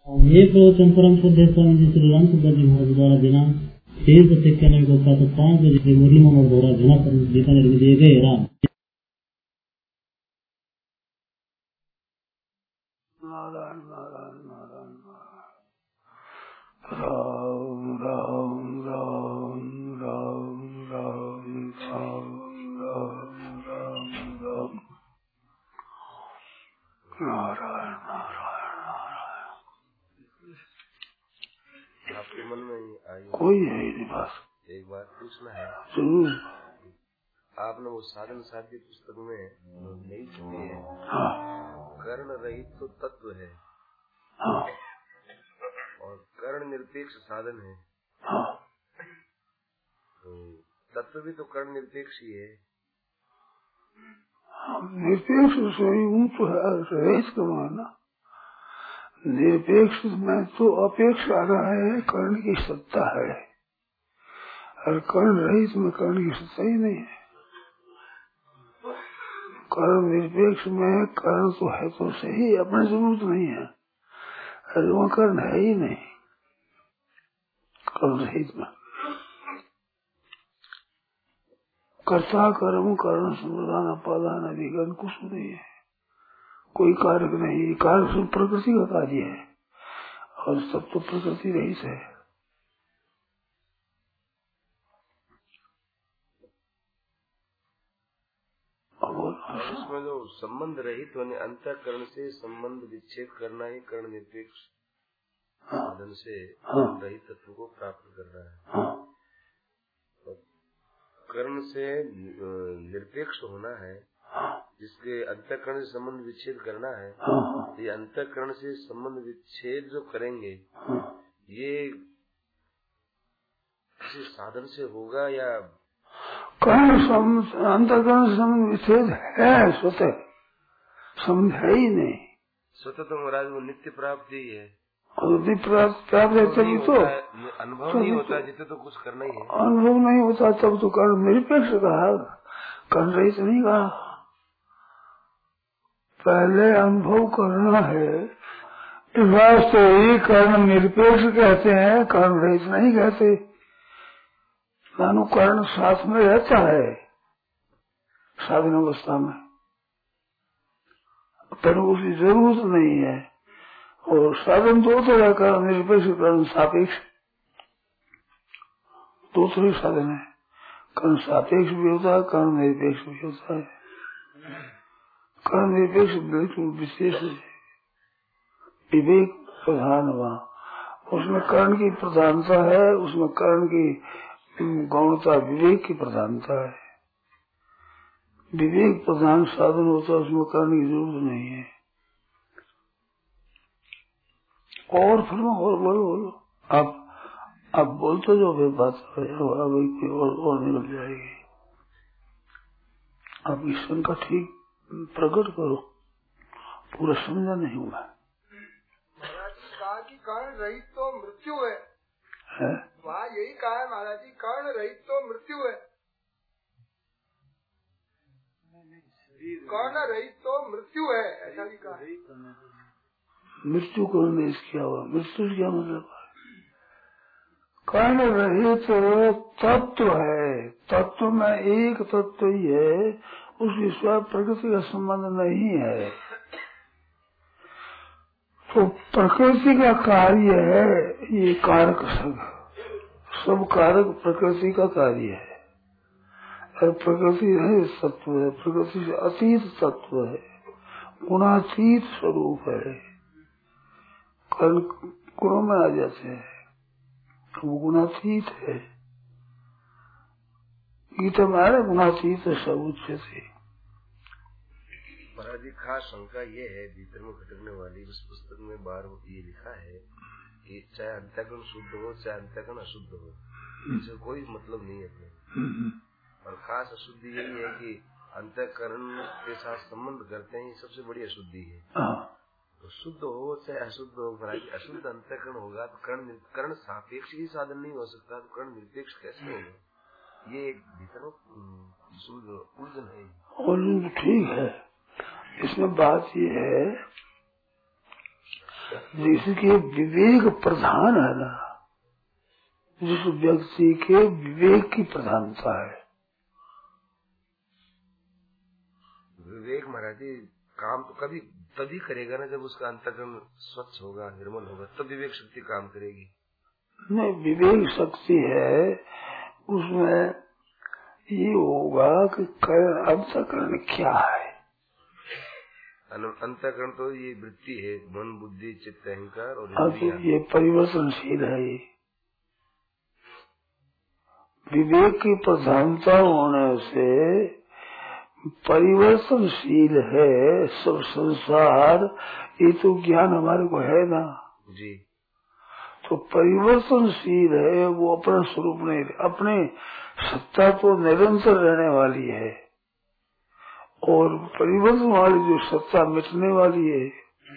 ये प्रवचन परम श्रद्धेय स्वामी जी श्री राम सुंदर जी महाराज द्वारा दिनांक 23 को प्रातः 5 बजे श्री मुरली मनोहर द्वारा जना बीकानेर में दिए गए। राम नारायण नारायण नारायण राम राम राम राम राम राम राम राम राम नारायण नारायण नारायण। आपके मन में आई कोई है नहीं बस एक बात पूछना है। जरूर। आपने वो साधन साध्य पुस्तक में नहीं छुपी है। हाँ। कर्ण रहित तो तत्व है। हाँ। और कर्ण निरपेक्ष साधन है। हाँ। तो तत्व भी तो कर्ण निरपेक्ष ही है। निरपेक्ष से यूं तो है रहित का माना। निरपेक्ष में तो अपेक्षा रहा है, कर्ण की सत्ता है, और कर्ण रहित में कर्ण की सत्ता ही नहीं है। कर्ण निरपेक्ष में कर्ण तो है तो सही, अपनी जरूरत नहीं है, और वहाँ कर्ण है ही नहीं। कर्ण रहित में कर्ता कर्म कर्ण संप्रदान अपादान अधिकरण कुछ नहीं है, कोई कारक नहीं। कारक सब प्रकृति का कार्य है, और सब तो प्रकृति रहित है। उसमें जो संबंध रहित होने अंतःकरण से संबंध विच्छेद करना ही कर्ण निरपेक्ष साधन से रहित तत्व को प्राप्त कर रहा है। कर्ण से निरपेक्ष होना है, जिसके अंतःकरण से संबंध विच्छेद करना है। ये अंतःकरण से संबंध विच्छेद जो करेंगे ये किसी साधन से होगा या अंतःकरण से संबंध विच्छेद है? स्वतः संबंध है ही नहीं। स्वतः तो महाराज वो नित्य प्राप्ति है। और प्राप्त है तभी तो अनुभव नहीं होता, जितने तो कुछ करना ही है। अनुभव नहीं होता तब तो कर्ण निरपेक्ष कहा, कर्ण रहित नहीं कहा। पहले अनुभव करना है, इस वास्ते ही कर्ण निरपेक्ष कहते हैं, कर्ण रहित नहीं कहते। मानो कर्ण साथ में रहता है साधन अवस्था में, पर उसकी जरूरत नहीं है। और साधन दो तरह का, निरपेक्ष कर्ण सापेक्ष, दो तरह साधन है। कर्ण सापेक्ष भी होता है, कर्ण निरपेक्ष भी होता है। कर्ण निरपेक्ष बिल्कुल विशेष है, विवेक प्रधान वहाँ, उसमें कर्ण की प्रधानता है, उसमें कर्ण की गौणता विवेक की प्रधानता है। विवेक प्रधान साधन होता है, उसमें कर्ण की जरूरत नहीं है। और फिर और बोलो आप बोलते जो भी बात और निकल जाएगी। आप इस शंका ठीक प्रकट करो, पूरा समझा नहीं हुआ। महाराज जी कहा कि कर्ण रहित तो मृत्यु है, वहाँ यही कहा है महाराज जी, कर्ण रहित तो मृत्यु है। कर्ण रहित तो मृत्यु है, ऐसा भी कहा है। मृत्यु को नहीं क्या हुआ? मृत्यु क्या मतलब है? कर्ण रहित तत्व है, तत्व में एक तत्व ही है, उसकी स्वयं प्रकृति का संबंध नहीं है। तो प्रकृति का कार्य है ये कारक, सब कारक प्रकृति का कार्य है। और प्रकृति रहित तत्व है, प्रकृति से अतीत तत्व है, गुणातीत स्वरूप है। कर्ण गुणों में आ जाते हैं, वो गुणातीत है। गीता में आ रहा गुणातीत सब उच्च से। महाराज जी खास शंका ये है भीतर में खटकने वाली, उस पुस्तक में बार ये लिखा है कि चाहे अंतःकरण शुद्ध हो चाहे अंतःकरण अशुद्ध हो, इससे कोई मतलब नहीं है। और खास अशुद्धि यही है कि अंतःकरण के साथ संबंध करते हैं, ये सबसे बड़ी अशुद्धि है। तो शुद्ध हो चाहे अशुद्ध हो, महाराज अशुद्ध अंतःकरण होगा तो कर्ण सापेक्ष ही साधन नहीं हो सकता, तो कर्ण निरपेक्ष कैसे होगा? ये भीतर उलझन है। और ठीक है, इसमें बात ये है जिसके विवेक प्रधान है ना, जिस व्यक्ति के विवेक की प्रधानता है। विवेक महाराज जी काम तो कभी तभी करेगा ना जब उसका अंतःकरण स्वच्छ होगा, निर्मल होगा, तब विवेक शक्ति काम करेगी। नहीं, विवेक शक्ति है उसमें ये होगा कि अंतःकरण क्या है। अंतःकरण तो ये वृत्ति है, मन बुद्धि चित्त अहंकार और तो ये परिवर्तनशील है। ये विवेक की प्रधानता होने से परिवर्तनशील है सब संसार। ये तो ज्ञान हमारे को है ना जी। तो परिवर्तनशील है, वो अपना स्वरूप नहीं, अपने सत्ता तो निरंतर रहने वाली है और परिवर्तन वाली जो सत्ता मिटने वाली है।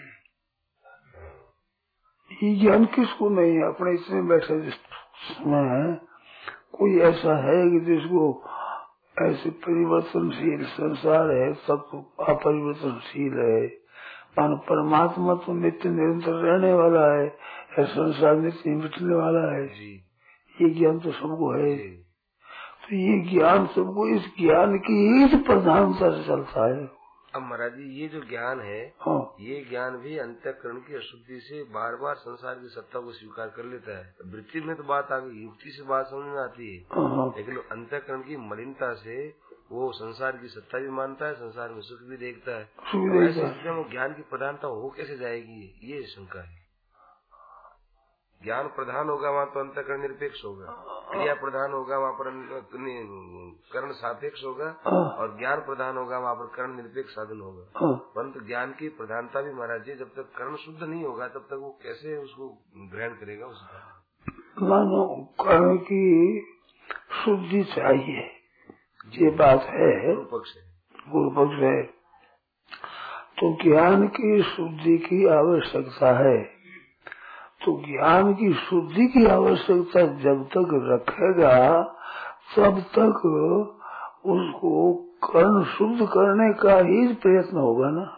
ये ज्ञान किसको नहीं है? अपने इतने बैठे जिसमें कोई ऐसा है कि जिसको ऐसे परिवर्तनशील संसार है, सब अपरिवर्तनशील है। परमात्मा तो नित्य निरंतर रहने वाला है, संसार नित्य मिटने वाला है जी। ये ज्ञान तो सबको है। तो ये ज्ञान सबको, इस ज्ञान की ही प्रधानता से चलता है। अब महाराज जी ये जो ज्ञान है, हाँ। ये ज्ञान भी अंतःकरण की अशुद्धि से बार बार संसार की सत्ता को स्वीकार कर लेता है। वृत्ति में तो बात आ गई, युक्ति से बात समझ में आती है, हाँ। लेकिन अंतःकरण की मलिनता से वो संसार की सत्ता भी मानता है, संसार में सुख भी देखता है। तो ऐसी स्थिति में वो ज्ञान की प्रधानता हो कैसे जाएगी, ये शंका है। ज्ञान प्रधान होगा वहाँ तो अंतःकरण निरपेक्ष होगा, क्रिया प्रधान होगा वहाँ पर कर्ण सापेक्ष होगा, और ज्ञान प्रधान होगा वहाँ पर कर्ण निरपेक्ष साधन होगा। परंतु ज्ञान की प्रधानता भी महाराज जी जब तक कर्ण शुद्ध नहीं होगा तब तक वो कैसे उसको ग्रहण करेगा। उसका मानो कर्ण की शुद्धि चाहिए, ये बात है, गुरु पक्ष है। तो ज्ञान की शुद्धि की आवश्यकता है। तो ज्ञान की शुद्धि की आवश्यकता जब तक रखेगा तब तक उसको कर्ण शुद्ध करने का ही प्रयत्न होगा ना।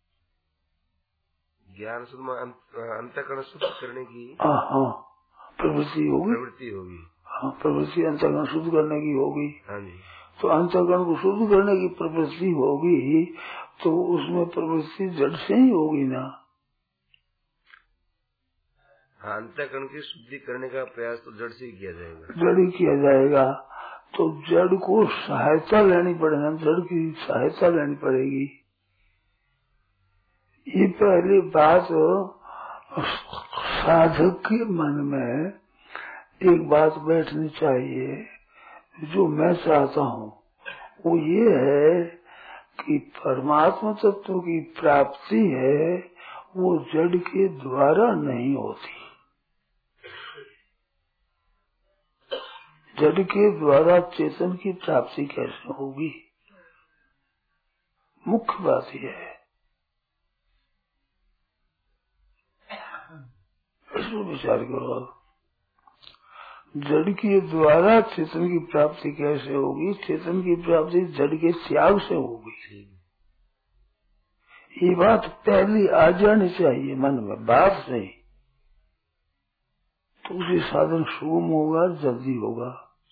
ज्ञान शुद्ध अंतःकरण शुद्ध करने की प्रवृत्ति होगी। हाँ, प्रवृत्ति अंतःकरण शुद्ध करने की होगी। हाँ जी। तो अंतःकरण को शुद्ध करने की प्रवृत्ति होगी तो उसमें प्रवृत्ति जड़ से ही होगी ना। हाँ, अंतःकरण की शुद्धि करने का प्रयास तो जड़ से ही किया जाएगा। जड़ ही किया जाएगा। तो जड़ को सहायता लेनी पड़ेगी, जड़ की सहायता लेनी पड़ेगी। ये पहली बात साधक के मन में एक बात बैठनी चाहिए। जो मैं चाहता हूँ वो ये है कि परमात्मा तत्व की प्राप्ति है वो जड़ के द्वारा नहीं होती। जड़ के द्वारा चेतन की प्राप्ति कैसे होगी? मुख्य बात यह है, इसमें विचार करो। जड़ के द्वारा चेतन की प्राप्ति कैसे होगी? चेतन की प्राप्ति जड़ के त्याग से होगी। ये बात पहली आ जानी चाहिए मन में, बात नहीं तो उसे साधन सुगम होगा, जल्दी होगा।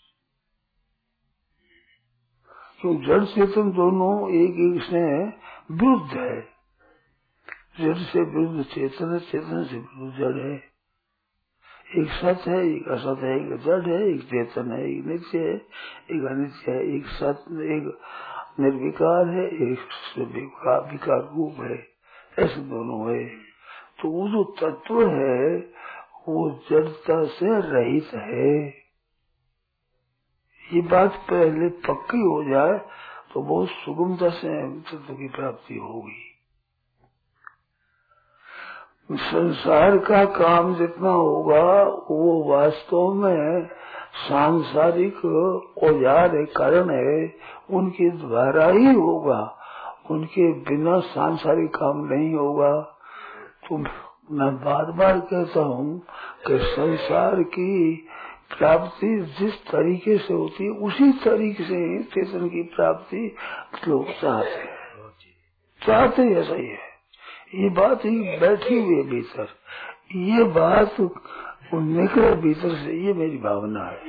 क्यों? जड़ चेतन दोनों एक एक से विरुद्ध है। जड़ से विरुद्ध चेतन है, चेतन से विरुद्ध जड़ है। एक सत्य है, एक असत है, एक जड़ है, एक चेतन है, एक नित्य है, एक अनित्य है, एक सत्य, एक निर्विकार है, एक विकार रूप है। ऐसे दोनों है। तो वो जो तत्व है वो जड़ता से रहित है। ये बात पहले पक्की हो जाए तो बहुत सुगमता से तत्व की प्राप्ति होगी। संसार का काम जितना होगा वो वास्तव में सांसारिक औजार है, कारण है, उनके द्वारा ही होगा। उनके बिना सांसारिक काम नहीं होगा। तो मैं बार बार कहता हूँ कि संसार की प्राप्ति जिस तरीके से होती है उसी तरीके से चेतन की प्राप्ति लोग चाहते ऐसा ही है। ये बात ही बैठी हुई है भीतर, ये बात निकले भीतर से, ये मेरी भावना है।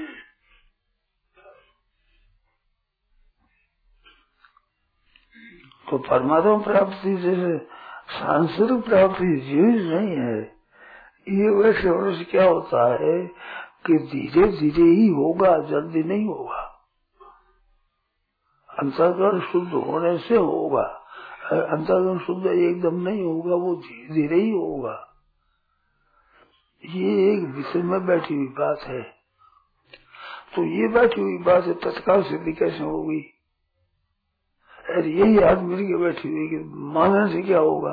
तो परमात्मा प्राप्ति जैसे सांसारिक प्राप्ति जीवित नहीं है। ये वैसे होने से क्या होता है कि धीरे धीरे ही होगा, जल्दी नहीं होगा। अंतःकरण शुद्ध होने से होगा, अंतःकरण शुद्ध एकदम नहीं होगा, वो धीरे धीरे ही होगा। ये एक विषय में बैठी हुई बात है। तो ये बैठी हुई बात है, तत्काल सिद्धि कैसे होगी? अरे यही आदमी के बैठी हुई कि मानने से क्या होगा?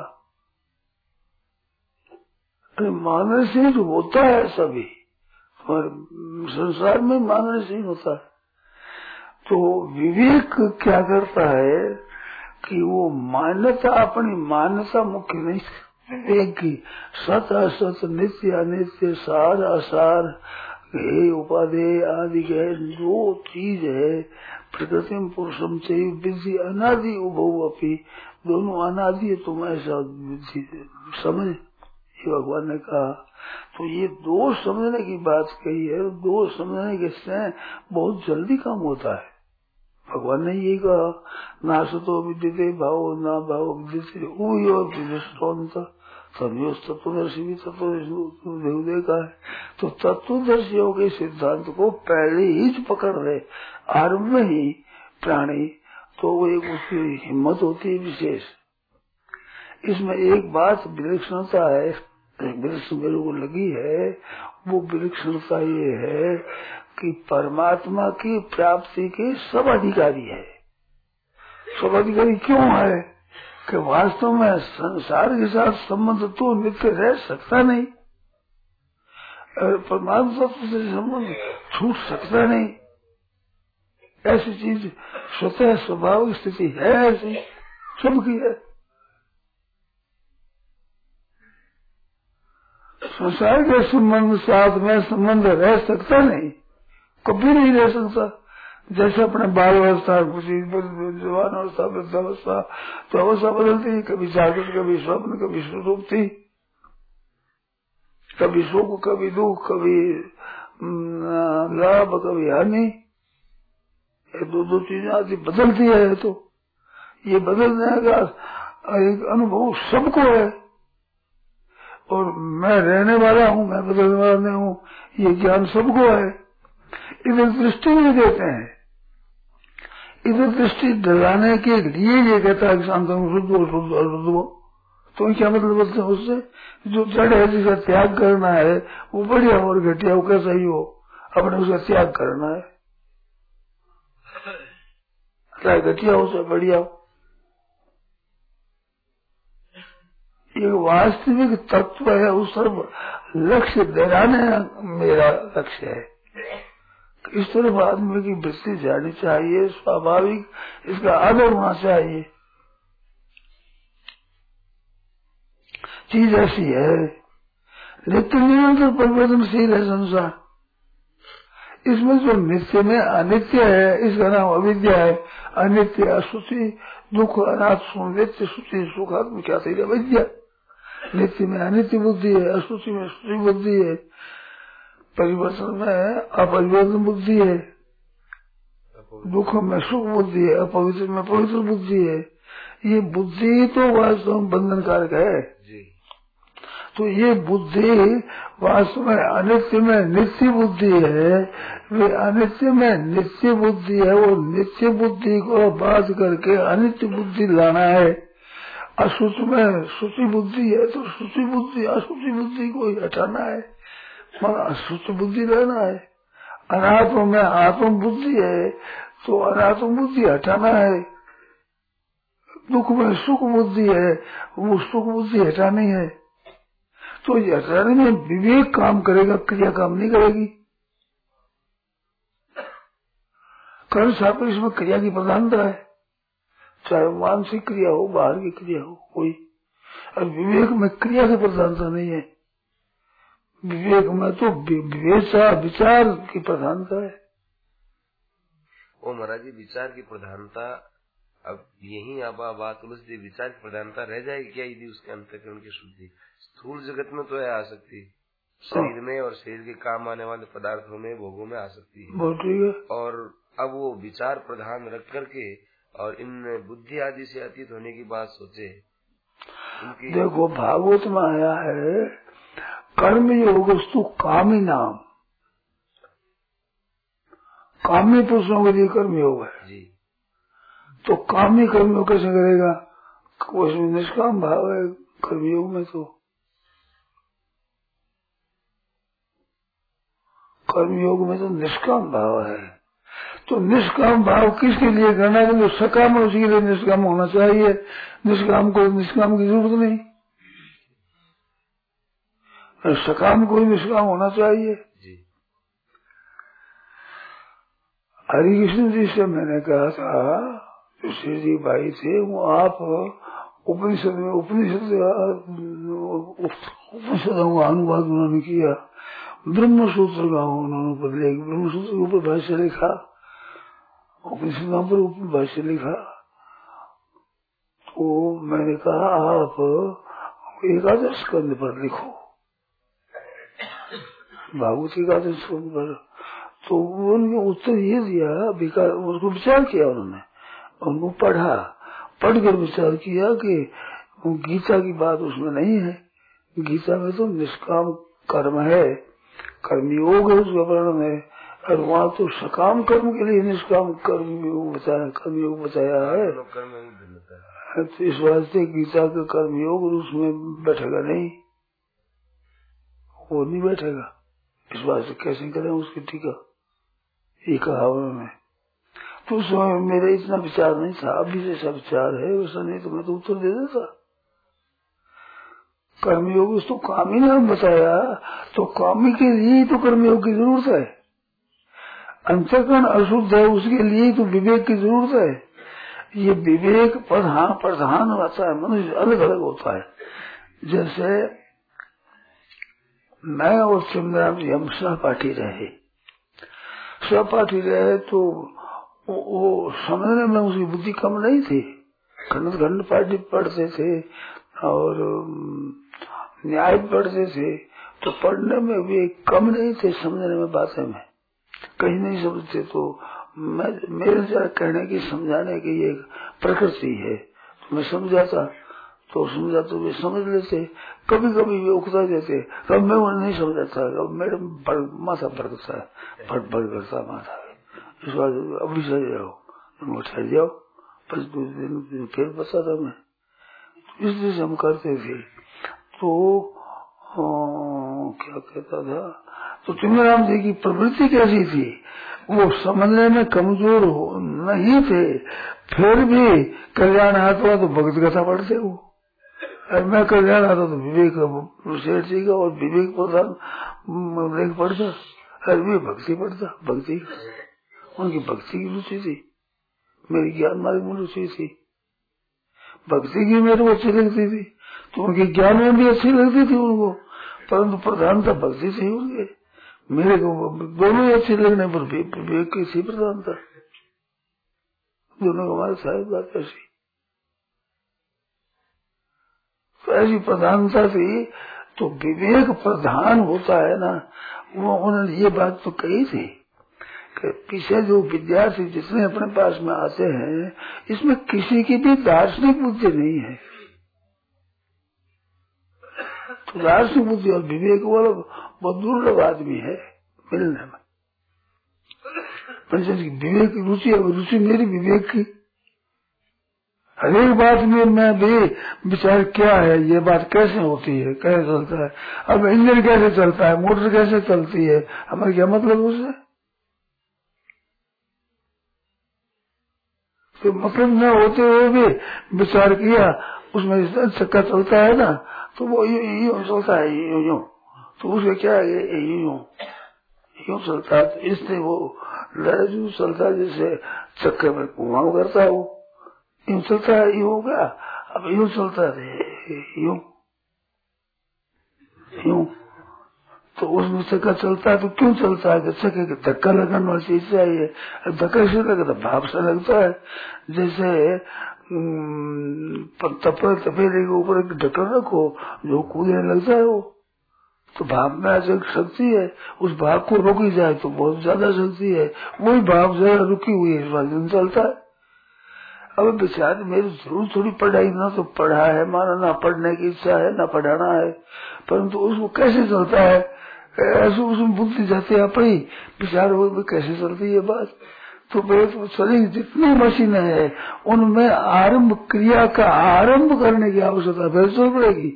अरे मानने से जो होता है सभी, संसार में मानने से ही होता है। तो विवेक क्या करता है कि वो मान्यता, अपनी मान्यता मुख्य नहीं, विवेक की सत असत, नित्य अनित्य, सार असार, हे उपाधेय आदि के जो चीज है, प्रकृति में पुरुषम से विधि अनादि उभव अपी, दोनों अनादि है, तुम ऐसा समझ, ये भगवान ने कहा। तो ये दो समझने की बात कही है, दो समझने के से बहुत जल्दी काम होता है। भगवान ने ये कहा, ना सतो विद्यते भाव ना भाव विद्यते उयो विदुष्टोन्त तत्वदर्शी भी तत्वदर्शी का है। तो तत्वदर्शियों के सिद्धांत को पहले ही पकड़ रहे आरंभ में ही प्राणी, तो वो एक उसकी हिम्मत होती है विशेष। इसमें एक बात विलक्षणता है, विलक्षण मेरे को लगी है, वो विलक्षणता ये है कि परमात्मा की प्राप्ति के सब अधिकारी है। सब अधिकारी क्यों है कि वास्तव में संसार के साथ संबंध तो नित्य रह सकता नहीं, परमात्मा से संबंध छूट सकता नहीं। ऐसी चीज स्वतः स्वाभाविक स्थिति है, ऐसी सबकी है। संसार के संबंध साथ में संबंध रह सकता नहीं, कभी नहीं रह सकता। जैसे अपने बाल अवस्था, जवान अवस्था, वृद्धावस्था, तो अवस्था बदलती है, कभी जागृत, कभी स्वप्न, कभी सुषुप्ति, कभी सुख, कभी दुख, कभी लाभ, कभी हानि, ये दो चीजें आदि बदलती है। तो ये बदलने का एक अनुभव सबको है, और मैं रहने वाला हूँ, मैं बदलने वाला नहीं हूँ, ये ज्ञान सबको है। इधर दृष्टि नहीं देते हैं, इधर दृष्टि डराने के लिए ये कहता है कि शांत शुद्ध हो, शुद्ध अशुद्ध हो। तो क्या मतलब बोलते हैं उससे? जो जड़ है जिसका त्याग करना है, वो बढ़िया और घटिया हो कैसा ही हो, अपने उसका त्याग करना है, चाहे घटिया हो चाहे बढ़िया हो। ये वास्तविक तत्व है, उस तरफ लक्ष्य दिलाने मेरा लक्ष्य है। इस तरफ आदमी की वृत्ति जानी चाहिए, स्वाभाविक इसका आदर होना चाहिए। चीज ऐसी है, नित्य निरंतर परिवर्तनशील है संसार। इसमें जो नित्य में अनित्य है, इसका नाम अविद्या है। अनित्य, अशुचि, दुख, अनाथ, नित्य, शुचि, सुखात्म, क्या थी अविद्या। नित्य में अनित्य बुद्धि है, अशुचि में शुचि बुद्धि है, परिवर्तन में अपरिवर्तन बुद्धि है, दुख में सुख बुद्धि है, अपवित्र में पवित्र बुद्धि है। ये बुद्धि तो वास्तव में बंधन कारक है जी। तो ये बुद्धि वास्तव में अनित्य में नित्य बुद्धि है, वे अनित्य में नित्य बुद्धि है, वो नित्य बुद्धि को बात करके अनित्य बुद्धि लाना है। अशुच में शुचि बुद्धि है, तो शुचि बुद्धि अशुचि बुद्धि को हटाना है, अशुचि बुद्धि लेना है। अनात्म में आत्म बुद्धि है, तो अनात्म बुद्धि हटाना है। दुख में सुख बुद्धि है, वो सुख बुद्धि हटानी है। तो ये हटाने में विवेक काम करेगा, क्रिया काम नहीं करेगी। कर्म सापेक्ष में क्रिया की प्रधानता है, चाहे मानसिक क्रिया हो, बाहर की क्रिया हो कोई। और विवेक में क्रिया की प्रधानता नहीं है, विवेक में तो विचार की प्रधानता है। वो महाराज जी, विचार की प्रधानता अब यही बात उलझती, विचार की प्रधानता रह जाएगी क्या यदि उसके अंतःकरण की शुद्धि? स्थूल जगत में तो है आ सकती, शरीर में और शरीर के काम आने वाले पदार्थों में, भोगों में आ सकती है। और अब वो विचार प्रधान रख करके और इन बुद्धि आदि से अतीत होने की बात सोचे। देखो भागवत में आया है कर्म योग वस्तु कामी नाम, कामी पुरुषों के लिए कर्म योग है जी। तो कामी कर्म योग कैसे करेगा? उसमें निष्काम भाव है कर्मयोग में, तो कर्मयोग में तो निष्काम भाव है। तो निष्काम भाव किसके लिए करना है? जो सकाम है उसके लिए निष्काम होना चाहिए, निष्काम को निष्काम की जरूरत नहीं, सकाम को ही निष्काम होना चाहिए। हरिकृष्ण जी से मैंने कहा था, श्री जी भाई थे, वो आप उपनिषदों का अनुवाद उन्होंने किया, ब्रह्म सूत्र का उन्होंने बदले, ब्रह्म सूत्र के ऊपर भाष्य लिखा, उपनिषदों पर ऊपर भाष्य लिखा। तो मैंने कहा आप एकादश स्कंद पर लिखो, भागवत एकादश स्कंद पर। तो उन्होंने उत्तर ये दिया, उसको विचार किया उन्होंने, उनको पढ़ा, पढ़कर विचार किया कि गीता की बात उसमें नहीं है, गीता में तो निष्काम कर्म है, कर्मयोग है उसका वर्णन है, और वहाँ तो सकाम कर्म के लिए निष्काम कर्मयोग बताया है। तो इस वास्ते गीता का कर्मयोग उसमें बैठेगा नहीं, वो नहीं बैठेगा। इस वास्ते कैसे करें उसकी टीका, ये कहा उन्होंने। तो उस समय मेरा इतना विचार नहीं था, अभी जैसा विचार है वैसा नहीं तो मैं तो उत्तर दे देता। कर्मयोग उसको कामी नाम बताया, तो कामी के लिए तो कर्मयोग की जरूरत है। अंतःकरण अशुद्ध है, उसके लिए तो विवेक की जरूरत है। ये विवेक प्रधान होता है, मनुष्य अलग अलग होता है। जैसे मैं और चंद्राम जी हम सहपाठी रहे तो वो समझने में उसकी बुद्धि कम नहीं थी, खंड खंड पाठी पढ़ते थे और न्याय पढ़ते थे, तो पढ़ने में भी कम नहीं थे, समझने में बातें में कहीं नहीं समझते। तो मेरे जरा कहने की समझाने की ये प्रकृति है, तो मैं समझाता तो वे समझ लेते, कभी कभी वे उकता देते, कब मैं उन्हें नहीं समझाता, कब मेरे माथा भड़कता है, भड़ करता माथा। इस बात अभी सही रहो, तुम ठहर जाओ, 5 दिन फिर बताता मैं। इसलिए हम करते थे। तो क्या कहता था, तो तुलसीराम जी की प्रवृत्ति कैसी थी, वो समझने में कमजोर नहीं थे, फिर भी कल्याण आता तो भक्त कथा पढ़ते वो, और मैं कल्याण आता तो विवेक सेठ जी का और विवेक प्रधान पढ़ता, और भी भक्ति पढ़ता। भक्ति उनकी भक्ति की रुचि थी, मेरी ज्ञान मार्ग में रुचि थी, भक्ति की मेरे को अच्छी लगती थी, तो उनके ज्ञान में भी अच्छी लगती थी उनको, परंतु प्रधानता भक्ति से ही उनके, मेरे को दोनों ही अच्छी लगने पर विवेक की सी प्रधानता, दोनों हमारे साथ बात ऐसी, तो ऐसी प्रधानता थी। तो विवेक प्रधान होता है ना, वो उन्होंने ये बात तो कही थी कि पीछे जो विद्यार्थी जितने अपने पास में आते हैं, इसमें किसी की भी दार्शनिक बुद्धि नहीं है। तो दार्शनिक बुद्धि और विवेक वाला बहुत दुर्लभ आदमी है मिलने में। विवेक की रुचि है, रुचि मेरी विवेक की, हर एक बात में मैं भी विचार क्या है, ये बात कैसे होती है, कैसे चलता है, अब इंजन कैसे चलता है, मोटर कैसे चलती है, हमारा क्या मतलब उससे, तो मतलब न होते हुए भी विचार किया, उसमें चक्का चलता है ना, तो वो यूं चलता है, यूं तो उसका क्या है, यूं चलता है, तो इससे वो लड़जू चलता है, जैसे चक्के में घुमाव करता है, वो यूं चलता है, यूं हो गया, अब यूं चलता है, यूं तो उसमें चक्का चलता है तो क्यों चलता है? चक्के के धक्का लगाने वाली चीज चाहिए। धक्का से लगे तो भाप से लगता है। जैसे तपेले के ऊपर एक ढक्कन रखो, जो कूदने लगता है वो तो भाप में ऐसी शक्ति है, उस भाप को रोकी जाए तो बहुत ज्यादा शक्ति है। वही भाप जरा रुकी हुई है, इस बात में चलता है। अब बेचारे मेरी जरूर थोड़ी पढ़ाई, ना तो पढ़ा है माना, ना पढ़ने की इच्छा है, ना पढ़ाना है, परंतु उसको कैसे चलता है ऐसे उसमें बुद्धि जाती है अपनी, बेचारे वो कैसे चलती है बात। तो मेरे शरीर जितनी मशीन है उनमें आरंभ क्रिया का आरंभ करने की आवश्यकता फिर चल पड़ेगी।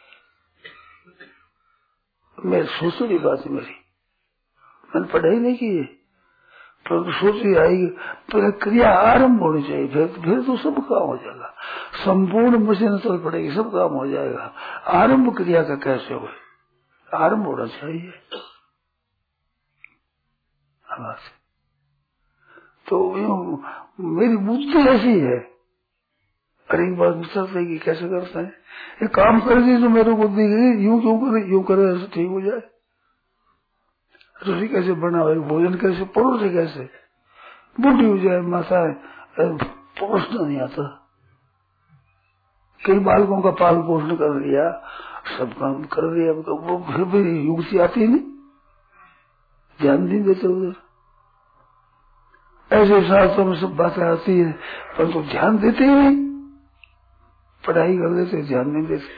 मैं सोच रही बात है मेरी, मैंने पढ़ाई नहीं की है, परंतु सोच ही आएगी पहले क्रिया आरंभ होनी चाहिए, फिर तो सब काम हो जाएगा। संपूर्ण मशीन चल पड़ेगी, सब काम हो जाएगा। आरंभ क्रिया का कैसे हो? आरंभ होना चाहिए। तो मेरी बुद्धि ऐसी है। अरे एक बात चलते कि कैसे करते हैं, ये काम कर दी तो मेरे को दी यूं क्यों करे, यूं करे ऐसे ठीक हो जाए। रसोई कैसे बनाओ, भोजन कैसे परोसे, कैसे बूढ़ी हो जाए माता, परोसना नहीं आता। कई बालकों का पालन पोषण कर दिया, सब काम कर दिया, तो वो फिर भी युक्ति आती नहीं, ध्यान नहीं देते उधर। ऐसे शास्त्रों में सब बातें आती है, परंतु ध्यान देते ही नहीं, पढ़ाई कर देते, ध्यान नहीं देते।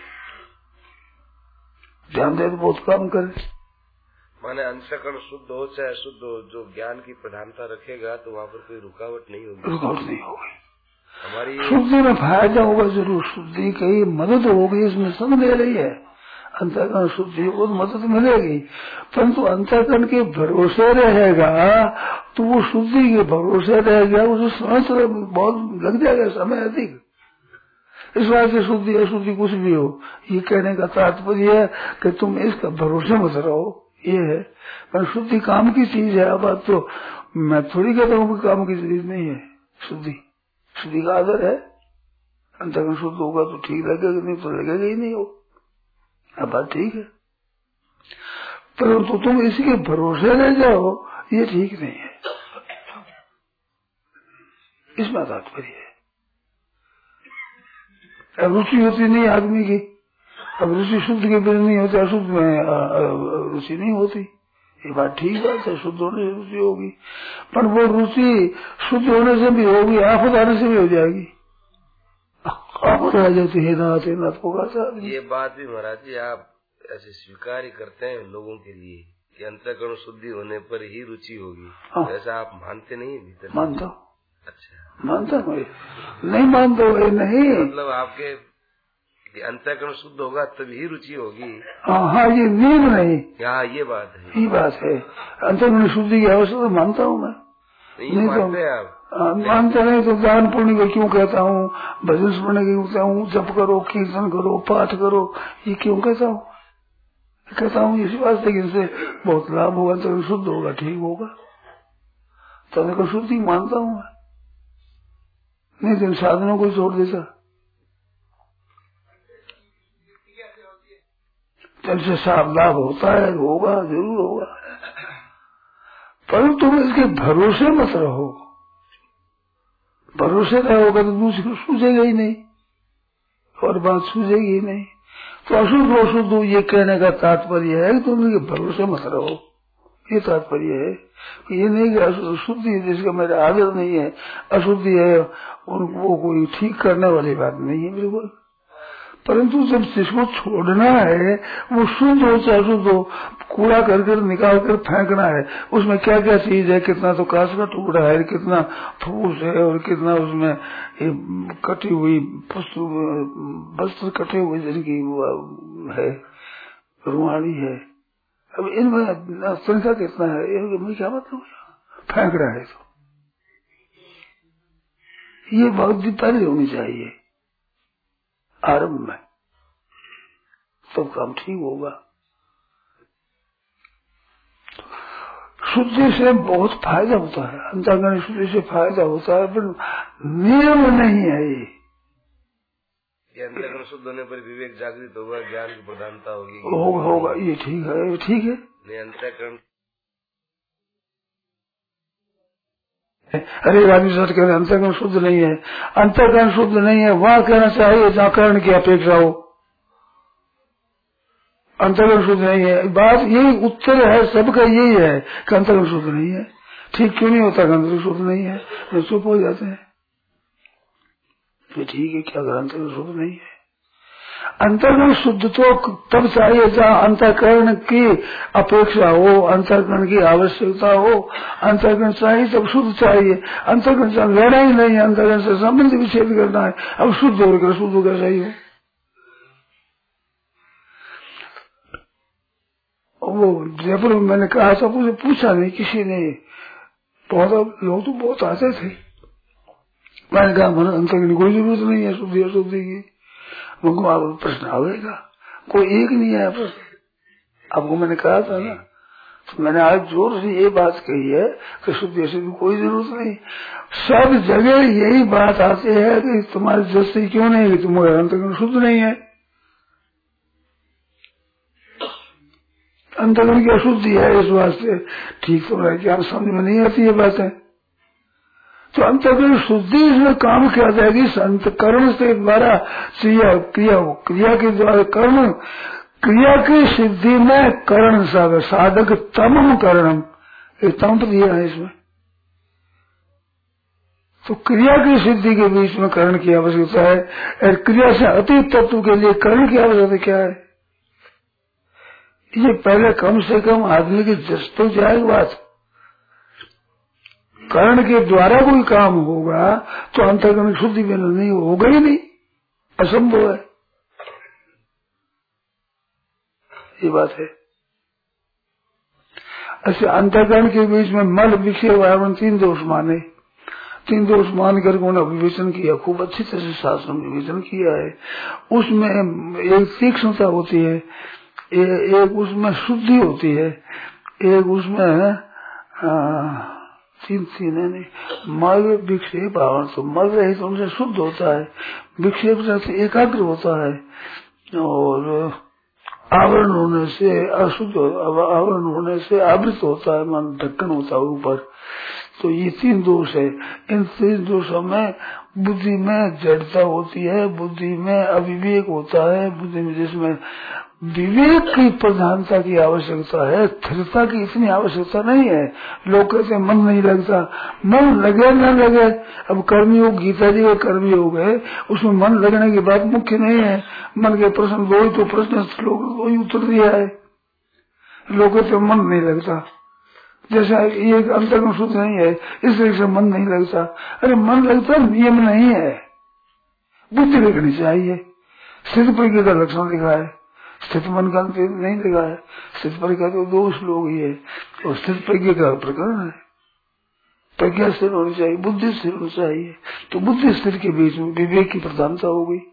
ध्यान दे तो बहुत काम करे। माने अंतःकरण शुद्ध हो चाहे अशुद्ध हो, जो ज्ञान की प्रधानता रखेगा तो वहाँ पर कोई रुकावट नहीं होगी। रुकावट नहीं होगी। हमारी शुद्धि में फायदा होगा जरूर, शुद्धि की मदद होगी, इसमें सब ले रही है। अंतःकरण शुद्धि को तो मदद मिलेगी, परंतु अंतःकरण के भरोसे रहेगा तो वो शुद्धि के भरोसे रहेगा, उसे समय बहुत लग जाएगा, समय अधिक। इस बात से शुद्धि अशुद्धि कुछ भी हो, ये कहने का तात्पर्य है कि तुम इसका भरोसे मत रहो, ये है। पर शुद्धि काम की चीज है। अब तो मैं थोड़ी कहता हूँ कि काम की चीज नहीं है शुद्धि, शुद्धि का आदर है। अंतःकरण शुद्ध होगा तो ठीक लगेगा, नहीं तो लगेगा ही नहीं हो। अब बात ठीक है, परंतु तुम इसके भरोसे रह जाओ, ये ठीक नहीं है। इसमें तात्पर्य है। रुचि होती नहीं आदमी की, अब रुचि शुद्ध के बिना नहीं होती, अशुद्ध में रुचि नहीं होती, ये बात ठीक बात है। शुद्ध होने से रुचि होगी, पर वो रुचि शुद्ध होने से भी होगी, आफत आने से भी हो जाएगी। आफत आ जाती है, नाथ होगा। ये बात भी महाराज जी आप ऐसे स्वीकार करते हैं लोगों के लिए कि अंतःकरण शुद्धि होने पर ही रुचि होगी, ऐसा आप मानते नहीं है भीतर? मानता हूँ। अच्छा, मानता हूँ, नहीं मानता हूँ नहीं, मतलब आपके अंतःकरण शुद्ध होगा तभी रुचि होगी। हाँ, ये नियम नहीं। हाँ, ये बात है, ये बात है। अंतःकरण शुद्धि की आवश्यकता मानता हूँ मैं। नहीं मानते आप? मानते नहीं तो दान पुण्य को क्यों कहता हूँ, भजन सुनने की कहता हूँ, जप करो, कीर्तन करो, पाठ करो, ये क्यों कहता हूँ? कहता हूँ इसी वास्ते कि इससे बहुत लाभ होगा, तो शुद्ध होगा, ठीक होगा, तो अंतःकरण शुद्धि मानता हूँ मैं। नहीं तो साधनों को छोड़ देता, तब से साफ लाभ होता है, होगा, जरूर होगा, परंतु तुम इसके भरोसे मत रहो। भरोसे रहोगे तो दूसरे को सूझेगा ही नहीं, और बात सूझेगी ही नहीं। तो अशुद्ध अशुद्ध ये कहने का तात्पर्य है कि तुम इसके भरोसे मत रहो, ये तात्पर्य है। ये नहीं कि अशुद्धि है जिसका मेरा आदर नहीं है, अशुद्धि है उनको कोई ठीक करने वाली बात नहीं है बिल्कुल। परंतु जब जिसको छोड़ना है वो शुद्ध हो चाहे अशुद्ध हो, कूड़ा कर निकाल कर फेंकना है, उसमें क्या क्या चीज है, कितना तो कांच का टुकड़ा है, कितना फूस है, और कितना उसमें कटी हुई वस्त्र कटे हुए जिनकी है, रुआनी है। अब इनमें संख्या कितना है, इनमें क्या मतलब फेंक रहा है, तो ये बहुत पहले होनी चाहिए आरंभ में, सब काम ठीक होगा। शुद्धि से बहुत फायदा होता है, अंतःकरण शुद्धि से फायदा होता है, पर नियम नहीं है ये। ये अंतःकरण शुद्ध होने पर विवेक जागृत होगा, ज्ञान की प्रधानता होगी। होगा, ये ठीक है, ठीक है। नहीं अंतःकरण, अरे आदमी सच कह रहे अंतःकरण शुद्ध नहीं है, अंतःकरण शुद्ध नहीं है वहाँ कहना चाहिए जहाँ करण की अपेक्षा हो। अंतःकरण शुद्ध नहीं है, बात यही उत्तर है सबका, यही है कि अंतःकरण शुद्ध नहीं है। ठीक क्यों नहीं होता कि अंतःकरण शुद्ध नहीं है, तो चुप हो जाते हैं। तो ठीक है, क्या अगर अंतःकरण शुद्ध नहीं है? अंतःकरण शुद्ध तो तब चाहिए जहाँ अंतःकरण की अपेक्षा हो, अंतःकरण की आवश्यकता हो। अंतःकरण चाहिए तब शुद्ध चाहिए, अंतःकरण से लेना ही नहीं है, अंतःकरण से संबंध विच्छेद करना है। अब शुद्ध होकर शुद्ध कैसा ही हो। वो जयपुर में मैंने कहा था, मुझे पूछा नहीं किसी ने, बहुत लोग तो बहुत आते थे। मैंने कहा मन अंतःकरण की कोई जरूरत नहीं है शुद्धि अशुद्धि की। मुझको प्रश्न आवेगा, कोई एक नहीं है प्रश्न। आपको मैंने कहा था ना, तो मैंने आज जोर से ये बात कही है कि शुद्धि अशुद्धि कोई जरूरत नहीं। सब जगह यही बात आती है कि तुम्हारी दृष्टि क्यों नहीं है कि तुम्हारा अंतःकरण शुद्ध नहीं है। अंतःकरण की अशुद्धि है, इस वास्ते ठीक तो है कि आप समझ में नहीं आती ये बातें। तो अंतःकरण शुद्धि इसमें काम किया जाएगी अंतःकरण से द्वारा क्रिया के द्वारा कर्म, क्रिया की सिद्धि में करण साधक तमम करणम, एक तम दिया है इसमें। तो क्रिया की सिद्धि के बीच में करण की आवश्यकता है, और क्रिया से अतीत तत्व के लिए करण की आवश्यकता क्या है? ये पहले कम से कम आदमी की दृष्टि तो जाए बात। कर्ण के द्वारा कोई काम होगा तो अंतःकरण शुद्धि में नहीं होगा ही नहीं, असंभव है। ये बात है। ऐसे अंतःकरण के बीच में मल विक्षेप आवरण 3 दोष माने, 3 दोष मान कर उन्होंने विवेचन किया, खूब अच्छी तरह से शास्त्र में विवेचन किया है। उसमें एक तीक्ष्णता होती है, एक उसमें शुद्धि होती है, एक उसमें 3 नहीं मल विक्षेप आवरण। तो मल रहित तो उनसे शुद्ध होता है, विक्षेप से एकाग्र होता है, और आवरण होने से अशुद्ध, आवरण होने से आवृत होता है, मन ढक्कन होता है ऊपर। तो ये 3 दोष है। इन 3 दोषों में बुद्धि में जड़ता होती है, बुद्धि में अविवेक होता है, बुद्धि में जिसमें विवेक की प्रधानता की आवश्यकता है, स्थिरता की इतनी आवश्यकता नहीं है। लोग कहते हैं मन नहीं लगता, मन लगे न लगे। अब कर्मयोग, गीता जी के कर्मयोग है, उसमें मन लगने की बात मुख्य नहीं है। मन के प्रश्न 2 ही तो प्रश्न, श्लोक 2 ही उत्तर दिया है। लोग कहते मन नहीं लगता, जैसा ये अंतःकरण शुद्ध नहीं है इसलिए से मन नहीं लगता। अरे मन लगता नियम नहीं है, बुद्धि लगनी चाहिए। स्थित प्रज्ञा का लक्षण लिखा है, स्थित मन का नहीं लिखा है। स्थित प्रज्ञा तो 2 श्लोक ही है, और स्थित प्रज्ञा का प्रकरण है। प्रज्ञा स्थिर होनी चाहिए, बुद्धि स्थिर होनी चाहिए। तो बुद्धि स्थिर के बीच में विवेक की प्रधानता हो गई।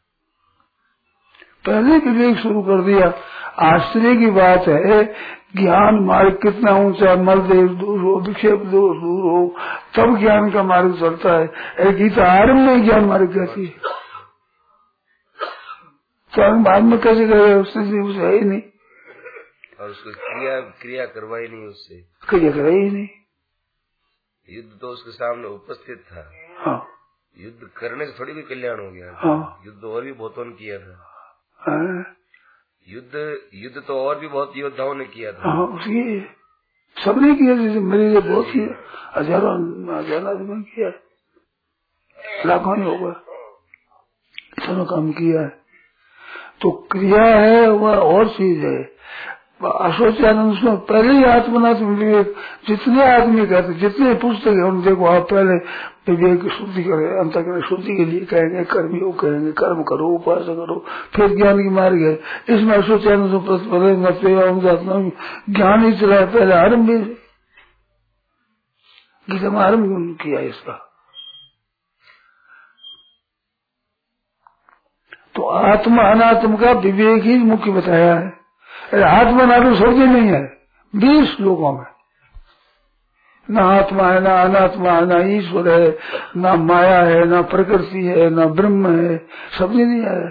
पहले विवेक शुरू कर दिया। आश्चर्य की बात है, ज्ञान मार्ग कितना ऊंचा, मल देश दूर हो, विक्षेप दोष दूर हो, तब ज्ञान का मार्ग चलता है। गीता आरंभ में ज्ञान मार्ग कहती है, तो बाद में कैसे करे? उससे है ही नहीं, और उसको क्रिया करवाई नहीं, उससे क्रिया कराई ही नहीं। युद्ध तो उसके सामने उपस्थित था। हाँ, युद्ध करने से थोड़ी भी कल्याण हो गया। हाँ, युद्ध और भी बहुतों ने किया था। हाँ, युद्ध तो और भी बहुत योद्धाओं ने किया था। हाँ, उसकी सबने किया। जैसे मेरे लिए बहुत ही हजारों आदमी किया, लाखों ही होगा, इतना काम किया है। तो क्रिया है वह और चीज है। अशोचानंद उसमें पहले ही आत्मनात्म विवेक, जितने आदमी कहते, जितने पुस्तक है उन देखो, आप पहले विवेक शुद्धि करें, अंतःकरण शुद्धि के लिए कहेंगे, कर्मयोग कहेंगे, कर्म करो, उपासना करो, फिर ज्ञान की मार्ग है। इसमें अशोचानंद ज्ञान ही चला है पहले आरम्भ में, गीता में आरम्भ किया इसका। तो आत्मा अनात्म का विवेक ही मुख्य बताया है। आत्मा अनात्म सोचे नहीं है 20 श्लोकों में, ना आत्मा है, ना अनात्मा है, ना ईश्वर है, ना माया है, ना प्रकृति है, ना ब्रह्म है, समझ नहीं आया।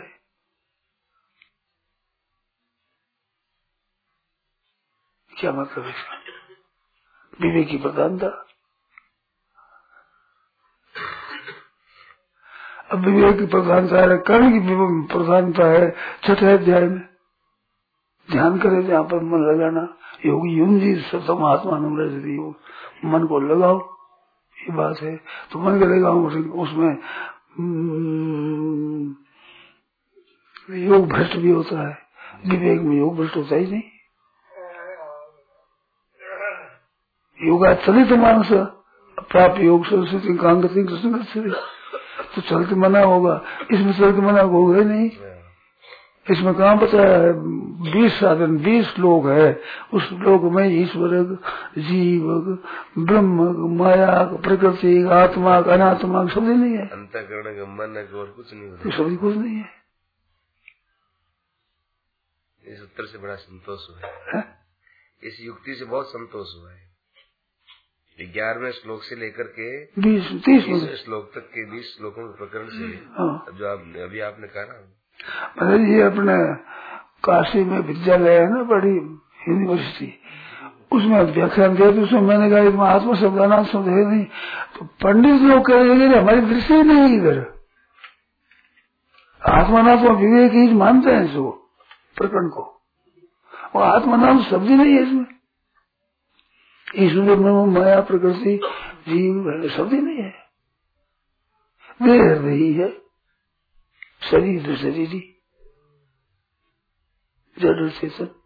क्या मतलब इसका? विवेक की प्रधानता। अब विवेक की प्रधानता है, कर्म की प्रधानता है छठे अध्याय में। ध्यान करे जहाँ पर मन लगाना। योगी युंजी सतम आत्मा नम्रति, मन को लगाओ, ये बात है। तो मन को लगाओ, उसमें योग भ्रष्ट भी होता है, विवेक में योग भ्रष्ट होता ही नहीं। योगाचलित मानस प्राप्त योग सरस्वती कांगति तो चलते मना होगा, इसमें चलते मना होगा ही नहीं। इसमें कहाँ बताया है? 20 साधन, 20 लोग है। उस लोक में ईश्वर, जीव, ब्रह्म, माया, प्रकृति, आत्मा, अनात्मा शब्द नहीं है। अंतःकरण मन और कुछ नहीं है, शब्द कुछ नहीं है। इस उत्तर से बड़ा संतोष हुआ है, इस युक्ति से बहुत संतोष हुआ है। 11वें श्लोक से लेकर के 20-30 श्लोक तक के 20 श्लोकों के प्रकरण से जो अभी आपने कहा ना, मतलब ये अपने काशी में विद्यालय है ना, बड़ी यूनिवर्सिटी, उसमें व्याख्यान दिया। तो उसमें मैंने कहा इसमें आत्मा शब्द अनाथ शब्द है नहीं। तो पंडित लोग कहेंगे हमारी दृष्टि नहीं इधर, आत्मानात्मा विवेक ही मानते हैं इसको, प्रकरण को, और आत्मानाम शब्द ही नहीं है इसमें। ईश्वर ब्रह्म माया प्रकृति जीव शब्द ही नहीं है। देह नहीं है, शरीर तो शरीर ही, जड़ चेतन।